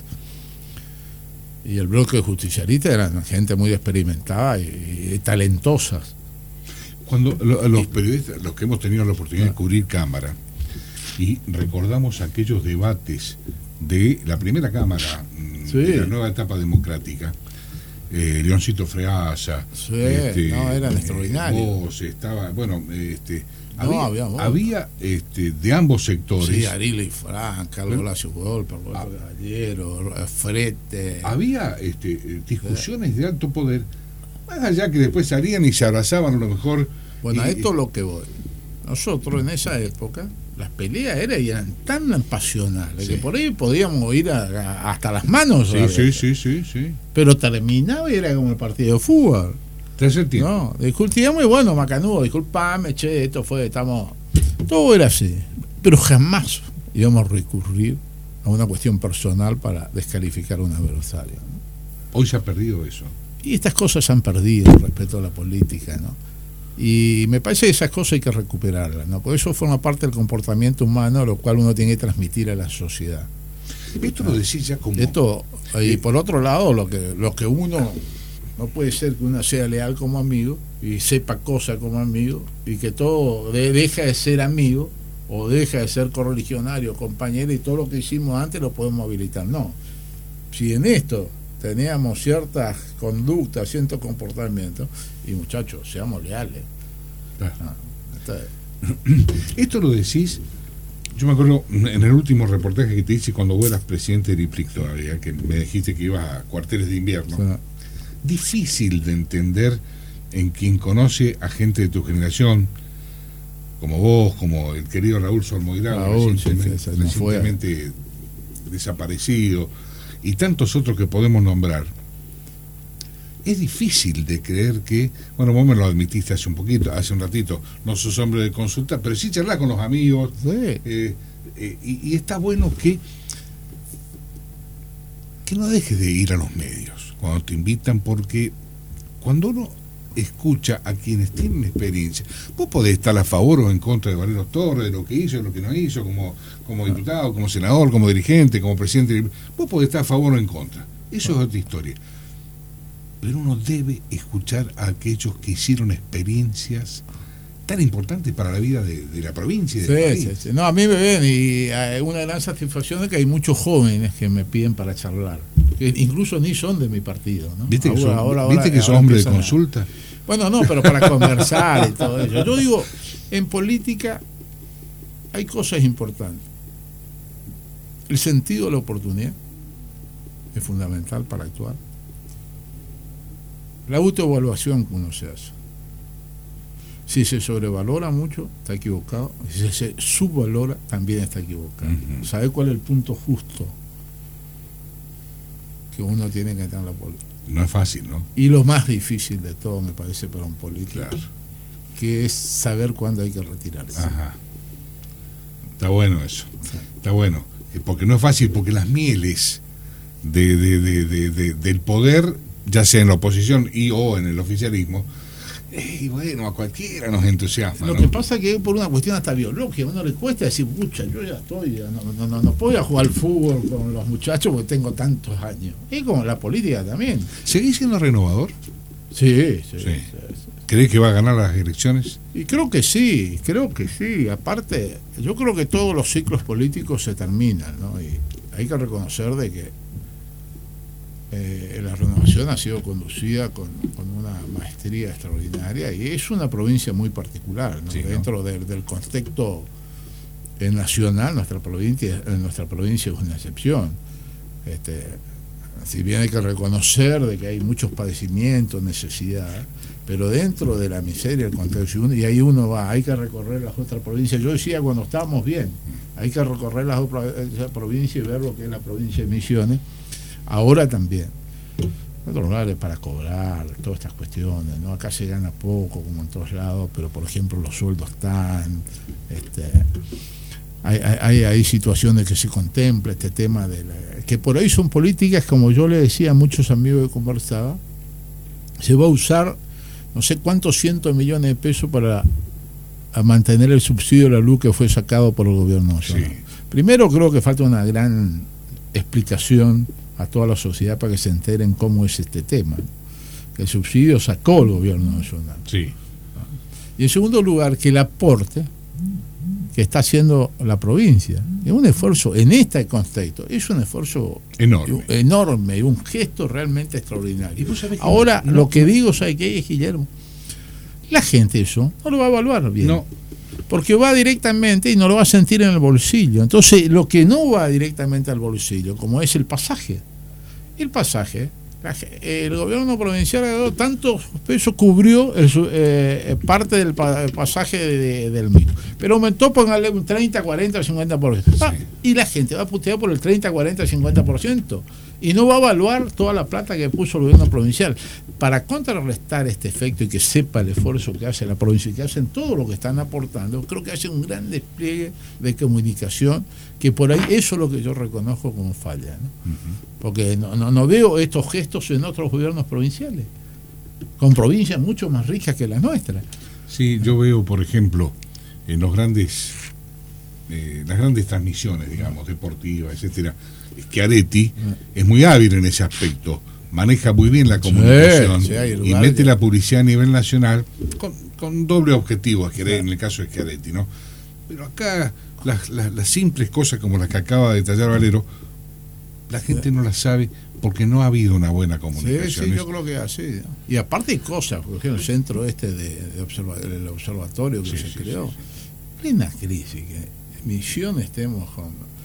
Y el bloque de justicialistas eran gente muy experimentada y, y talentosas. Cuando lo, los periodistas, los que hemos tenido la oportunidad de cubrir Cámara, y recordamos aquellos debates de la primera Cámara, sí, de la nueva etapa democrática, eh, Leoncito Freasa, sí, este, no, eran eh, extraordinarios. Vos, estaba, bueno, este, no, había, había, había este, de ambos sectores. Sí, Arila y Fran, Carlos Horacio Golpe, Roberto Caballero, Frete. Había este, discusiones sí. de alto poder, más allá que después salían y se abrazaban a lo mejor. Bueno, y, a esto es lo que voy. Nosotros en esa época, las peleas eran, eran tan pasionales, sí, que por ahí podíamos ir a, a, hasta las manos. Sí, sí, sí, sí, sí. Pero terminaba y era como el partido de fútbol. Tercer tiempo. No, discutíamos y bueno, Macanudo, disculpame, che, esto fue, estamos. Todo era así. Pero jamás íbamos a recurrir a una cuestión personal para descalificar a un adversario, ¿no? Hoy se ha perdido eso. Y estas cosas se han perdido respecto a la política, ¿no? Y me parece que esas cosas hay que recuperarlas, ¿no? Porque eso forma parte del comportamiento humano, lo cual uno tiene que transmitir a la sociedad. Esto lo decís ya como. Esto, y por otro lado, lo que, lo que uno. No puede ser que uno sea leal como amigo y sepa cosas como amigo y que todo de, deja de ser amigo o deja de ser correligionario, compañero, y todo lo que hicimos antes lo podemos habilitar. No. Si en esto teníamos ciertas conductas, ciertos comportamientos, y muchachos, seamos leales. Ah, esto, esto lo decís. Yo me acuerdo en el último reportaje que te hice cuando vos eras presidente de I P R I C todavía, que me dijiste que ibas a cuarteles de invierno. Sí. Difícil de entender en quien conoce a gente de tu generación, como vos, como el querido Raúl Solmoirán, recientemente, sí, recientemente desaparecido, y tantos otros que podemos nombrar. Es difícil de creer que, bueno, vos me lo admitiste hace un poquito, hace un ratito, no sos hombre de consulta, pero sí charlás con los amigos, sí. eh, eh, y, y está bueno que que no dejes de ir a los medios cuando te invitan, porque cuando uno escucha a quienes tienen experiencia, vos podés estar a favor o en contra de Valero Torres, de lo que hizo, de lo que no hizo, como, como diputado, como senador, como dirigente, como presidente, vos podés estar a favor o en contra, eso es otra historia. pero uno debe escuchar a aquellos que hicieron experiencias tan importantes para la vida de, de la provincia y del sí, país. Sí, sí. No, a mí me ven y hay una gran satisfacción de que hay muchos jóvenes que me piden para charlar, que incluso ni son de mi partido, ¿no? ¿Viste que ahora, son, ahora, ¿viste ahora, que son hombres de consulta? A... Bueno, no, pero para conversar y todo eso. Yo digo, en política hay cosas importantes. El sentido de la oportunidad es fundamental para actuar. La autoevaluación que uno se hace. Si se sobrevalora mucho, está equivocado. Si se subvalora, también está equivocado. Uh-huh. ¿Sabe cuál es el punto justo que uno tiene que tener en la política? No es fácil, ¿no? Y lo más difícil de todo, me parece, para un político, claro, que es saber cuándo hay que retirarse. Ajá. Está bueno eso. Sí. Está bueno. Porque no es fácil, porque las mieles de, de, de, de, de, del poder, ya sea en la oposición y o en el oficialismo, y bueno, a cualquiera nos entusiasma. Lo ¿no? que pasa es que por una cuestión hasta biológica, a uno le cuesta decir, pucha, yo ya estoy, ya no, no, no, no puedo ir a jugar al fútbol con los muchachos porque tengo tantos años. Y con la política también. ¿Seguís siendo renovador? Sí, sí. sí. sí. ¿Crees que va a ganar las elecciones? Y creo que sí, creo que sí. Aparte, yo creo que todos los ciclos políticos se terminan, ¿no? Y hay que reconocer de que Eh, la renovación ha sido conducida con, con una maestría extraordinaria y es una provincia muy particular, ¿no? Sí, ¿no? Dentro de, del contexto eh, nacional, nuestra provincia, eh, nuestra provincia es una excepción. Este, si bien hay que reconocer de que hay muchos padecimientos, necesidad, pero dentro de la miseria, el contexto, y ahí uno va, hay que recorrer las otras provincias. Yo decía cuando estábamos bien, hay que recorrer las otras provincias y ver lo que es la provincia de Misiones. Ahora también, otros lugares para cobrar, todas estas cuestiones, ¿no? Acá se gana poco, como en todos lados, pero por ejemplo los sueldos están, este, hay, hay, hay situaciones que se contempla este tema de la, que por ahí son políticas, como yo le decía a muchos amigos que conversaba, se va a usar no sé cuántos cientos de millones de pesos para a mantener el subsidio de la luz que fue sacado por el gobierno nacional. Sí. Primero creo que falta una gran explicación a toda la sociedad para que se enteren cómo es este tema. El subsidio sacó el gobierno nacional. Sí. Y en segundo lugar, que el aporte que está haciendo la provincia es un esfuerzo en este contexto, es un esfuerzo enorme, enorme, un gesto realmente extraordinario. Ahora, no, lo que digo, ¿sabe qué es, Guillermo? La gente eso no lo va a evaluar bien. No. Porque va directamente y no lo va a sentir en el bolsillo. Entonces, lo que no va directamente al bolsillo, como es el pasaje. El pasaje, la, el gobierno provincial ha dado tantos pesos, cubrió el, eh, parte del pa, pasaje de, de, del micro. Pero aumentó, póngale un treinta, cuarenta, cincuenta por ciento. Ah, sí. Y la gente va a putear por el treinta, cuarenta, cincuenta por ciento. Y no va a evaluar toda la plata que puso el gobierno provincial. Para contrarrestar este efecto y que sepa el esfuerzo que hace la provincia y que hacen todo lo que están aportando, creo que hace un gran despliegue de comunicación, que por ahí eso es lo que yo reconozco como falla, ¿no? Uh-huh. Porque no, no, no veo estos gestos en otros gobiernos provinciales, con provincias mucho más ricas que la nuestra. Sí, yo veo, por ejemplo, en los grandes, eh, las grandes transmisiones, digamos, deportivas, etcétera, Schiaretti uh-huh. es muy hábil en ese aspecto. Maneja muy bien la comunicación, sí, sí, y mete la publicidad a nivel nacional con, con doble objetivo, sí, en el caso de Schiaretti, ¿no? Pero acá las, las, las simples cosas como las que acaba de detallar Valero, la gente no las sabe porque no ha habido una buena comunicación. Sí, sí, yo creo que es así, ¿no? Y aparte hay cosas, por ejemplo, el centro este de, de observa, el observatorio que sí, se sí, creó, sí, sí. Plena crisis, que Misiones estemos con...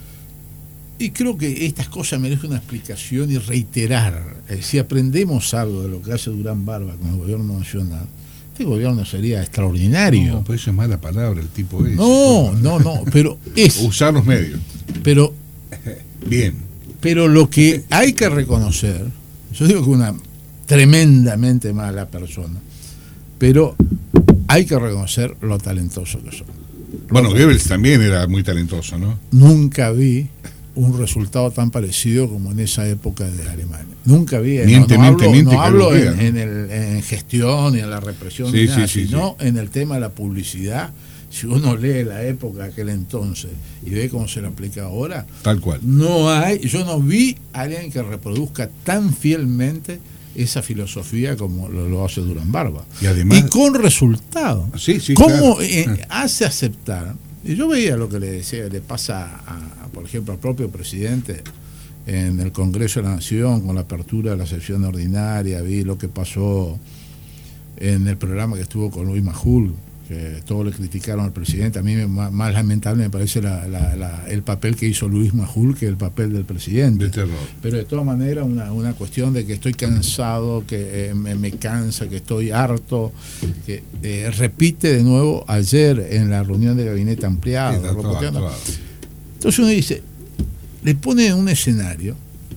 Y creo que estas cosas merecen una explicación y reiterar. Eh, si aprendemos algo de lo que hace Durán Barba con el gobierno nacional, este gobierno sería extraordinario. No, pues eso es mala palabra, el tipo ese. No, no, no, pero es... Usar los medios. Pero... Bien. Pero lo que hay que reconocer, yo digo que una tremendamente mala persona, pero hay que reconocer lo talentoso que son. Bueno, Goebbels también era muy talentoso, ¿no? Nunca vi un resultado tan parecido como en esa época de Alemania. Nunca vi, miente, no, no miente, hablo, miente, no hablo en, en, en, el, en gestión y en la represión, sí, ni nada, sí, sí, sino sí. en el tema de la publicidad. Si uno lee la época de aquel entonces y ve cómo se la aplica ahora, tal cual. No hay, yo no vi a alguien que reproduzca tan fielmente esa filosofía como lo, lo hace Durán Barba. Y además, y con resultado. Sí, sí, ¿Cómo claro. eh, hace aceptar? Y yo veía lo que le decía, le pasa, a, a, por ejemplo, al propio presidente en el Congreso de la Nación con la apertura de la sesión ordinaria, vi lo que pasó en el programa que estuvo con Luis Majul, que todos le criticaron al presidente. A mí más, más lamentable me parece la, la, la, el papel que hizo Luis Majul que el papel del presidente. De terror. Pero de todas maneras una, una cuestión de que estoy cansado, que eh, me, me cansa, que estoy harto, que eh, repite de nuevo ayer en la reunión de gabinete ampliado. Sí, está todo, todo. Entonces uno dice, le pone en un escenario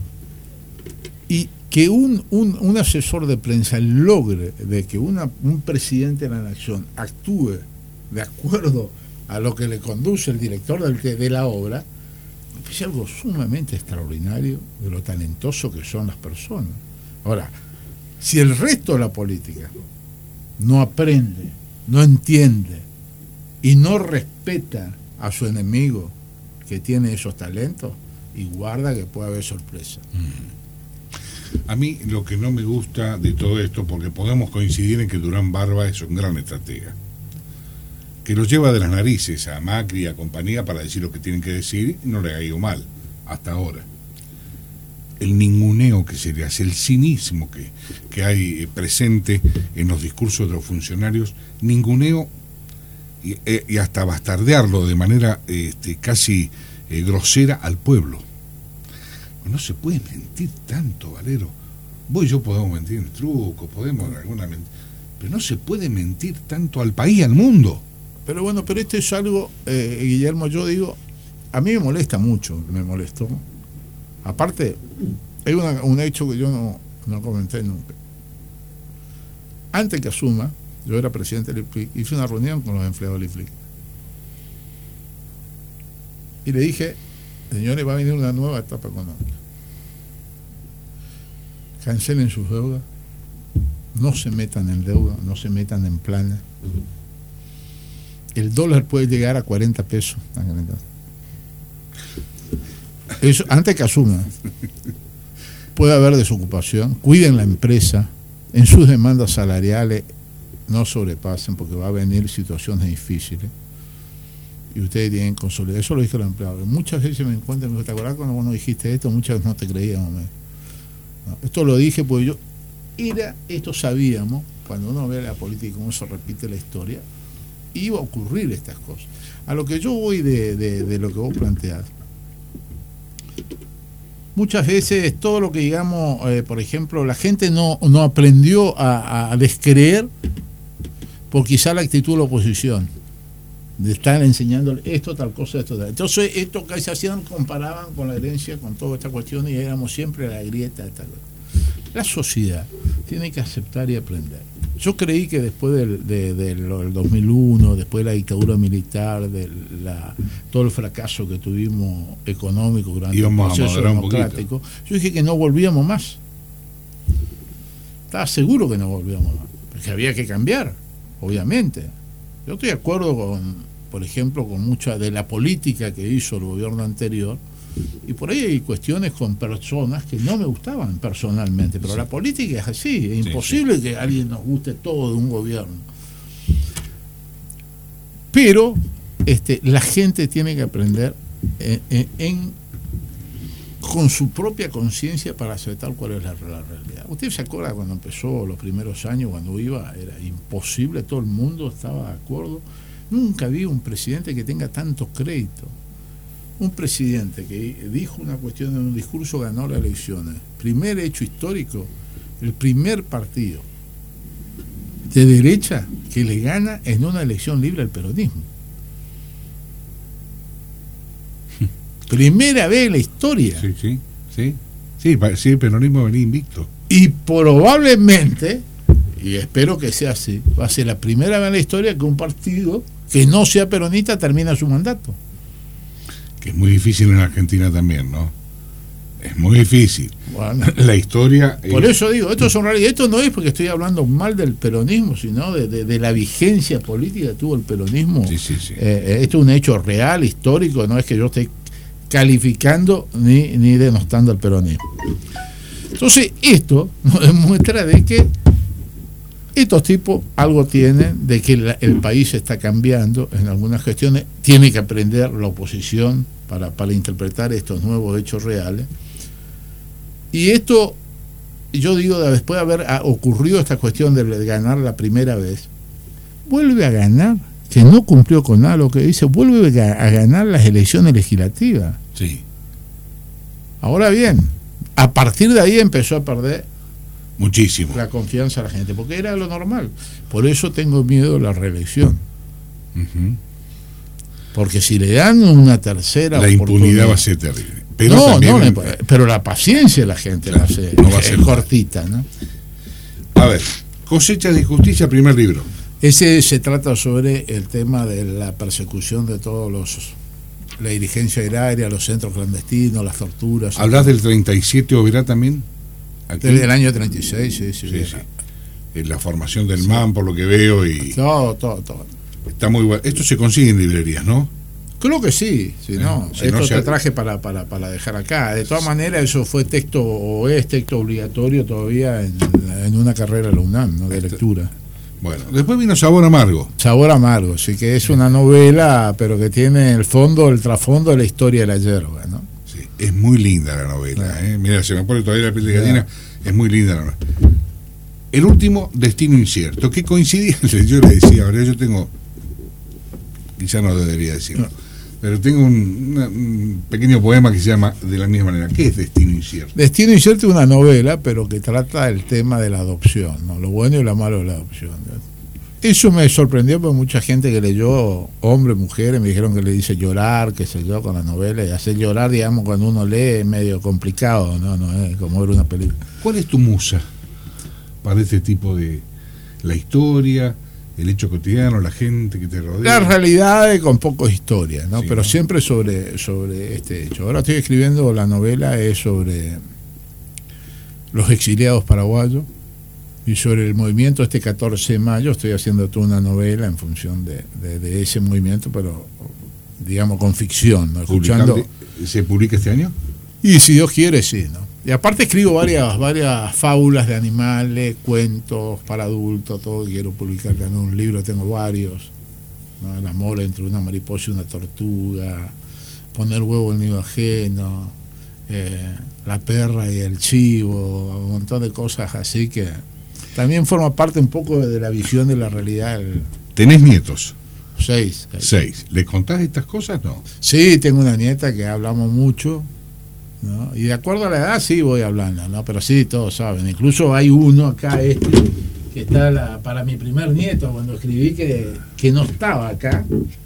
y que un, un, un asesor de prensa logre de que una, un presidente de la nación actúe de acuerdo a lo que le conduce el director del, de la obra, es algo sumamente extraordinario de lo talentoso que son las personas. Ahora, si el resto de la política no aprende, no entiende y no respeta a su enemigo que tiene esos talentos, y guarda que puede haber sorpresa. Mm. A mí lo que no me gusta de todo esto, porque podemos coincidir en que Durán Barba es un gran estratega, que lo lleva de las narices a Macri y a compañía para decir lo que tienen que decir, y no le ha ido mal, hasta ahora. El ninguneo que se le hace, el cinismo que, que hay presente en los discursos de los funcionarios, ninguneo y, y hasta bastardearlo de manera este, casi eh, grosera al pueblo. No se puede mentir tanto, Valero. Vos y yo podemos mentir en truco, podemos en alguna mentira, pero no se puede mentir tanto al país, al mundo. Pero bueno, pero esto es algo, eh, Guillermo, yo digo, a mí me molesta mucho, me molestó. Aparte, hay una, un hecho que yo no, no comenté nunca. Antes que asuma, yo era presidente del I F L I C, hice una reunión con los empleados del I F L I C. Y le dije, señores, va a venir una nueva etapa económica. Cancelen sus deudas, no se metan en deuda, no se metan en planes. El dólar puede llegar a cuarenta pesos. Eso, antes que asuma, puede haber desocupación, cuiden la empresa, en sus demandas salariales no sobrepasen porque va a venir situaciones difíciles. Y ustedes tienen que consolidar. Eso lo dije a los empleados. Muchas veces me encuentran, ¿te acuerdas cuando vos no dijiste esto? Muchas veces no te creíamos. No, esto lo dije porque yo, era, esto sabíamos, cuando uno ve la política y cómo se repite la historia, iba a ocurrir estas cosas. A lo que yo voy de, de, de lo que vos planteás, muchas veces todo lo que digamos, eh, por ejemplo, la gente no, no aprendió a, a descreer por quizá la actitud de la oposición, de estar enseñando esto, tal cosa, esto, tal. Entonces, esto que se hacían, comparaban con la herencia, con toda esta cuestión, y éramos siempre la grieta. Esta. La sociedad tiene que aceptar y aprender. Yo creí que después del, de, de, del dos mil uno, después de la dictadura militar, de la, todo el fracaso que tuvimos económico durante el proceso democrático, yo dije que no volvíamos más. Estaba seguro que no volvíamos más, porque había que cambiar, obviamente. Yo estoy de acuerdo con, por ejemplo, con mucha de la política que hizo el gobierno anterior, y por ahí hay cuestiones con personas que no me gustaban personalmente, pero sí. La política es así, es imposible sí, sí. que a alguien nos guste todo de un gobierno. Pero este, la gente tiene que aprender en, en, en, con su propia conciencia para aceptar cuál es la, la realidad. Usted se acuerda cuando empezó los primeros años, cuando iba, era imposible, todo el mundo estaba de acuerdo. Nunca vi un presidente que tenga tanto crédito. Un presidente que dijo una cuestión en un discurso, ganó las elecciones. Primer hecho histórico, el primer partido de derecha que le gana en una elección libre al peronismo. Primera vez en la historia. Sí, sí, sí. Sí, sí, el peronismo venía invicto. Y probablemente, y espero que sea así, va a ser la primera vez en la historia que un partido que no sea peronista termina su mandato. Que es muy difícil en Argentina también, ¿no? Es muy difícil. Bueno, la historia... Por es... eso digo, esto, son, esto no es porque estoy hablando mal del peronismo, sino de, de, de la vigencia política que tuvo el peronismo. Sí, sí, sí. Eh, esto es un hecho real, histórico, no es que yo esté calificando ni, ni denostando al peronismo. Entonces, esto nos demuestra de que estos tipos algo tienen, de que la, el país está cambiando en algunas cuestiones, tiene que aprender la oposición para, para interpretar estos nuevos hechos reales. Y esto, yo digo, después de haber ocurrido esta cuestión de ganar la primera vez, vuelve a ganar, que no cumplió con nada lo que dice, vuelve a ganar las elecciones legislativas. Sí. Ahora bien, a partir de ahí empezó a perder muchísimo la confianza de la gente, porque era lo normal. Por eso tengo miedo de la reelección. Uh-huh. Porque si le dan una tercera la impunidad va a ser terrible. Pero no, también, no, pero la paciencia de la gente claro, la hace, no va a ser es cortita, ¿no? A ver, Cosecha de Justicia, primer libro. Ese se trata sobre el tema de la persecución de todos los, la dirigencia agraria, los centros clandestinos, las torturas. ¿Hablas del treinta y siete Oberá también? Aquí. Desde el año treinta y seis, sí, sí. sí, sí. En la formación del sí. M A M, por lo que veo. Y todo, todo, todo. Está muy bueno. Esto se consigue en librerías, ¿no? Creo que sí, si no, si esto no te se... traje para, para, para dejar acá. De todas maneras, eso fue texto o es texto obligatorio todavía en, en una carrera de la UNAM, ¿no? De lectura. Bueno, después vino Sabor Amargo. Sabor Amargo, sí, que es una novela, pero que tiene el fondo, el trasfondo de la historia de la yerba, ¿no? Sí, es muy linda la novela, ¿eh? Mira, se me pone todavía la piel de gallina, es muy linda la novela. El último, Destino Incierto, que coincidía, yo le decía, ahora yo tengo, quizá no debería decirlo, no. pero tengo un, una, un pequeño poema que se llama de la misma manera. ¿Qué es Destino Incierto? Destino Incierto es una novela, pero que trata el tema de la adopción, ¿no? Lo bueno y lo malo de la adopción, ¿no? Eso me sorprendió porque mucha gente que leyó, hombres, mujeres, me dijeron que le dice llorar, qué sé yo, con la novela, y hacer llorar, digamos, cuando uno lee es medio complicado, ¿no? No es como ver una película. ¿Cuál es tu musa para este tipo de la historia, el hecho cotidiano, la gente que te rodea? La realidad es con poco historia, ¿no? Sí, pero ¿no? siempre sobre, sobre este hecho. Ahora estoy escribiendo la novela, es sobre los exiliados paraguayos y sobre el movimiento este catorce de mayo. Estoy haciendo toda una novela en función de, de, de ese movimiento, pero digamos con ficción, ¿no? Escuchando. ¿Se publica este año? Y si Dios quiere, sí, ¿no? Y aparte escribo varias varias fábulas de animales, cuentos para adultos, todo. Quiero publicar también un libro, tengo varios, ¿no? El amor entre una mariposa y una tortuga, poner huevo en nido ajeno, eh, la perra y el chivo, un montón de cosas así que también forma parte un poco de la visión de la realidad. El... ¿Tenés nietos? Seis. Seis. ¿Le contás estas cosas? No. Sí, tengo una nieta que hablamos mucho, ¿no? Y de acuerdo a la edad sí voy hablando, ¿no? Pero sí, todos saben. Incluso hay uno acá, este, que está la, para mi primer nieto, cuando escribí que, que no estaba acá.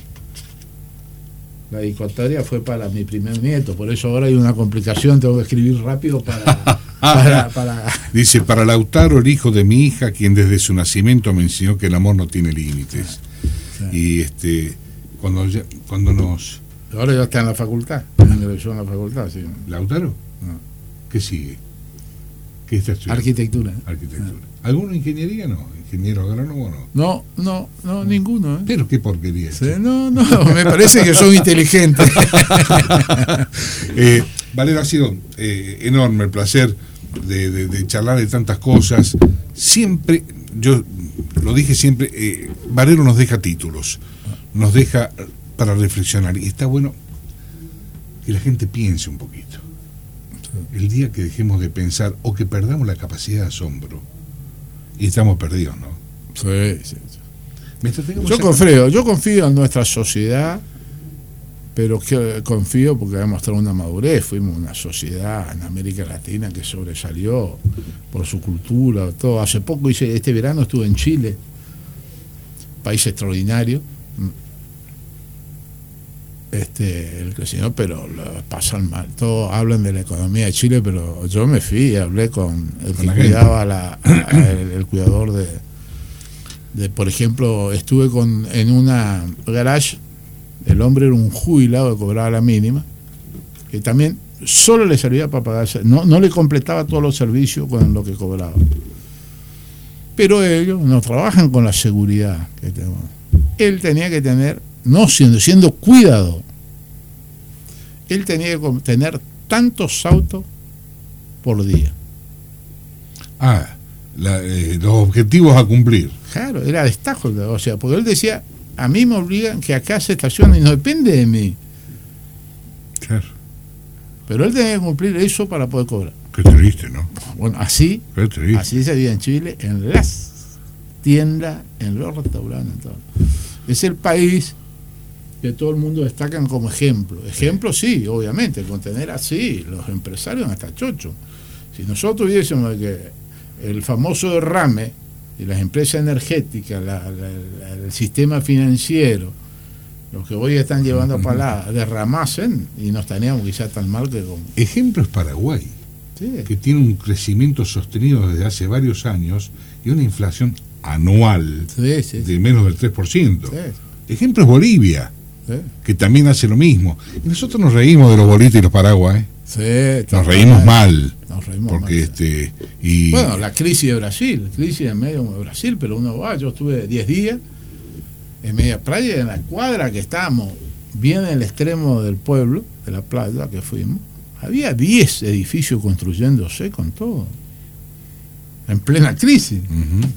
La dedicatoria fue para mi primer nieto, por eso ahora hay una complicación, tengo que escribir rápido para... para, para... Dice, para Lautaro, el hijo de mi hija, quien desde su nacimiento me enseñó que el amor no tiene límites. Sí. Y este cuando ya, cuando nos... Ahora ya está en la facultad, ingresó en la facultad, sí. ¿Lautaro? No. ¿Qué sigue? ¿Qué está estudiando? Arquitectura. Arquitectura. Ah. ¿Alguna ingeniería? No. ¿Ingeniero agrónomo? No. No, no, no, ninguno. ¿eh? Pero qué porquería. Sí, no, no, me parece que son inteligentes. eh, Valero, ha sido eh, enorme el placer de, de, de charlar de tantas cosas. Siempre, yo lo dije siempre, eh, Valero nos deja títulos, nos deja para reflexionar, y está bueno que la gente piense un poquito. El día que dejemos de pensar o que perdamos la capacidad de asombro, y estamos perdidos, ¿no? Sí, sí, sí. Yo confío, yo confío en nuestra sociedad, pero que confío porque ha mostrado una madurez. Fuimos una sociedad en América Latina que sobresalió por su cultura, todo. Hace poco hice, este verano estuve en Chile, país extraordinario. Este, el crecimiento, pero lo pasan mal. Todos hablan de la economía de Chile, pero yo me fui y hablé con el que cuidaba la, el, el cuidador de, de, por ejemplo, estuve con en una garage. El hombre era un jubilado que cobraba la mínima, que también solo le servía para pagarse, no, no le completaba todos los servicios con lo que cobraba. Pero ellos no trabajan con la seguridad que tenemos. Él tenía que tener, no siendo, siendo cuidado, él tenía que tener tantos autos por día. Ah, la, eh, los objetivos a cumplir. Claro, era destajo, o sea, porque él decía, a mí me obligan que acá se estacione y no depende de mí. Claro. Pero él tenía que cumplir eso para poder cobrar. Qué triste, ¿no? Bueno, así, Qué triste. así se veía en Chile, en las tiendas, en los restaurantes, en todo. Es el país que todo el mundo destacan como ejemplo. Ejemplo sí, obviamente, con tener así, los empresarios hasta chocho. Si nosotros tuviésemos que el famoso derrame y las empresas energéticas, la, la, la, el sistema financiero, los que hoy están llevando para allá, derramasen y no estaríamos quizás tan mal que como... Ejemplo es Paraguay, sí, que tiene un crecimiento sostenido desde hace varios años y una inflación anual sí, sí, de menos del tres por ciento. Sí. Ejemplo es Bolivia, sí, que también hace lo mismo. Y nosotros nos reímos de los bolitas y los paraguas, ¿eh? Sí, nos reímos mal. Nos reímos porque mal. este y bueno, la crisis de Brasil, crisis en medio de Brasil, pero uno va, yo estuve diez días en media playa, en la cuadra que estábamos bien en el extremo del pueblo, de la playa que fuimos, había diez edificios construyéndose con todo, en plena crisis. Uh-huh.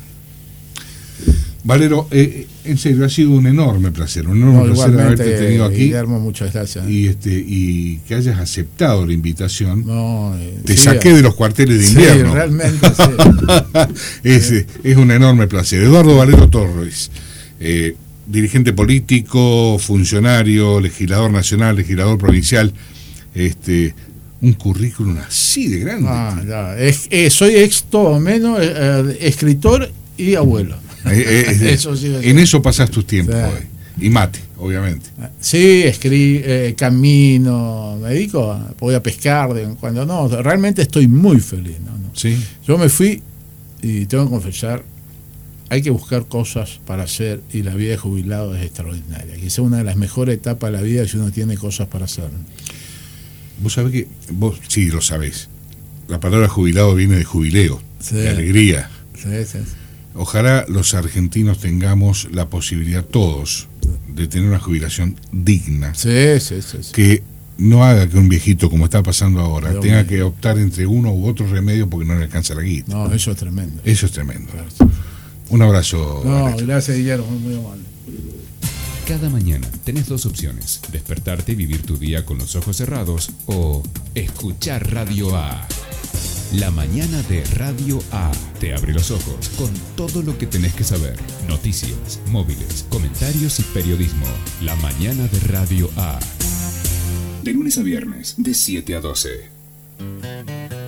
Valero, eh, en serio, ha sido un enorme placer, un enorme no, placer haberte tenido aquí. Guillermo, muchas gracias. Y este y que hayas aceptado la invitación. No, eh, Te sí, saqué de los cuarteles de invierno. Sí, realmente, sí. es, sí. es un enorme placer. Eduardo Valero Torres, eh, dirigente político, funcionario, legislador nacional, legislador provincial, este un currículum así de grande. Ah, ya. Es, eh, soy ex todo menos eh, escritor y abuelo. Eh, eh, eso sí, en eso pasas tus tiempos, sí. eh. Y mate, obviamente. Sí, escribo, eh, camino, me dedico, a, voy a pescar de, cuando no, realmente estoy muy feliz. ¿no? No. Sí. Yo me fui y tengo que confesar, hay que buscar cosas para hacer y la vida de jubilado es extraordinaria. Quizás una de las mejores etapas de la vida si uno tiene cosas para hacer. Vos sabés que, vos sí lo sabés, la palabra jubilado viene de jubileo, sí, de alegría. Sí, sí. Ojalá los argentinos tengamos la posibilidad todos de tener una jubilación digna. Sí, sí, sí, sí. Que no haga que un viejito, como está pasando ahora, Pero tenga bien. que optar entre uno u otro remedio porque no le alcanza la guita. No, eso es tremendo. Eso es tremendo. Claro. Un abrazo. No, Alex. gracias, Guillermo, muy amable. Cada mañana tenés dos opciones: despertarte y vivir tu día con los ojos cerrados o escuchar Radio A. La mañana de Radio A te abre los ojos con todo lo que tenés que saber. Noticias, móviles, comentarios y periodismo. La mañana de Radio A. De lunes a viernes, de siete a doce.